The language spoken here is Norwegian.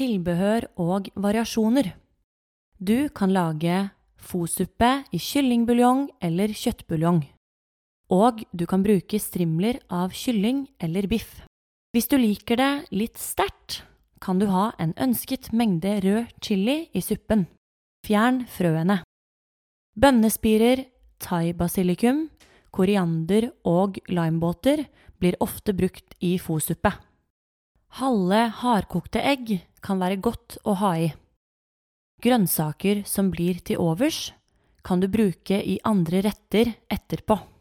tilbehør og variasjoner. Du kan lage fosuppe i kyllingbuljong eller kjøttbuljong. Og du kan bruke strimler av kylling eller biff. Hvis du liker det litt sterkt, kan du ha en ønsket mengde rød chili i suppen. Fjern frøene. Bønnespirer, thai-basilikum, koriander og limebåter blir ofte brukt i fosuppe. Halve hardkokte egg kan være godt å ha i. Grønnsaker som blir til overs, kan du bruke i andre retter etterpå.